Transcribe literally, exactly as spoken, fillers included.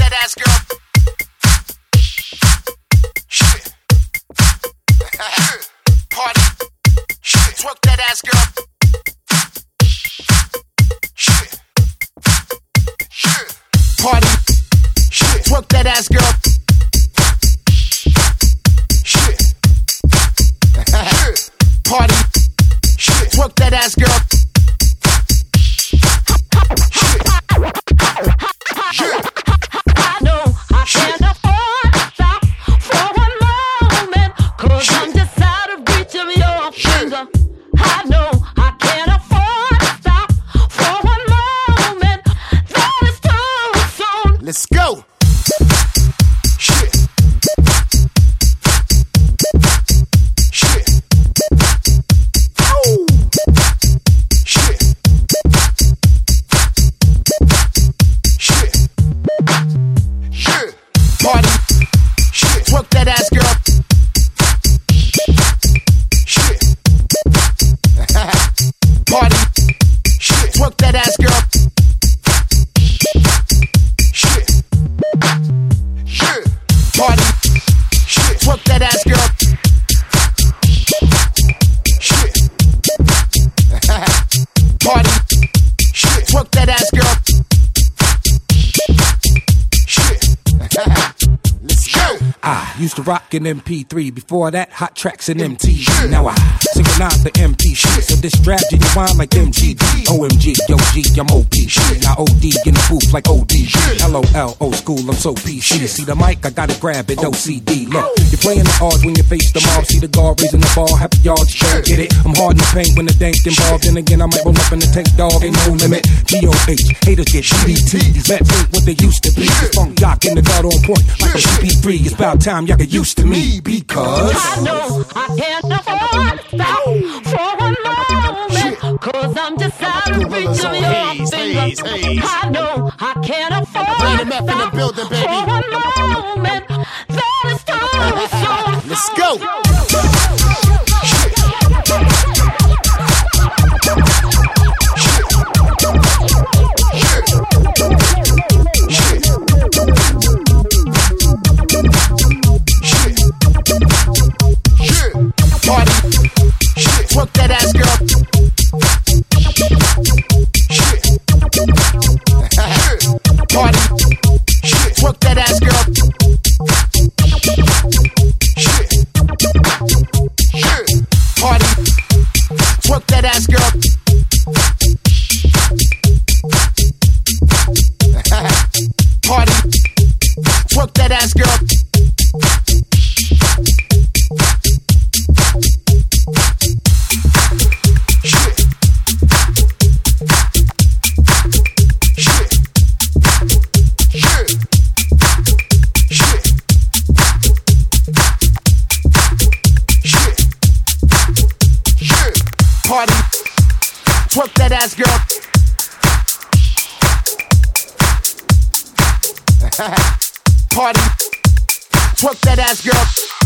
that ass, girl. Shit. Party. Shit. Twerk that ass, girl. Shit. Shit. Party. Shit. Twerk that ass, girl. Shit. Party. Shit. Twerk that ass, girl. I know I can't afford to stop for one moment, 'cause I'm just out of reach of your finger. I know I can't afford to stop for one moment. That is too soon. Let's go. Shit. Shit. Ow. Shit. Shit. Shit. Party. Shit. Twerk that ass, girl. Shit. Party. Shit. Twerk that ass, girl. Shit. Shit. Party. Shit. Twerk that ass, girl. Shit. Party. Shit. Twerk that ass, girl. Shit. Let's go. I used to rock an M P three. Before that, hot tracks and M T V. Now I synchronize the M P shit. So this strap you wine like M G D. O M G, yo G, I'm O P. Now O D in the booth like O D. L O L, old school, I'm so P C. See the mic, I gotta grab it, O C D. Look, you're playing the odds when you face the mob. See the guard raising the ball, happy y'all just can't get it. I'm hard in the paint when the dank's involved. Then again, I might roll up in the tank, dog, ain't no limit. G O H, haters get G D T. Let's think what they used to be. This funk jock in the guard on point like a M P three. It's about time y'all get used to me, because I know I can't afford to stop for one moment, 'cause I'm just out of reach of your finger. I know I can't afford to stop building, baby. for one moment. That is too soon. Let's go. Party. Shit. Twerk that ass, girl. Shit. Party. Shit. Twerk that ass, girl. Shit. Shit. Party. Twerk that ass, girl. Party. Twerk that ass, girl. Party, twerk that ass, girl. Party, twerk that ass, girl.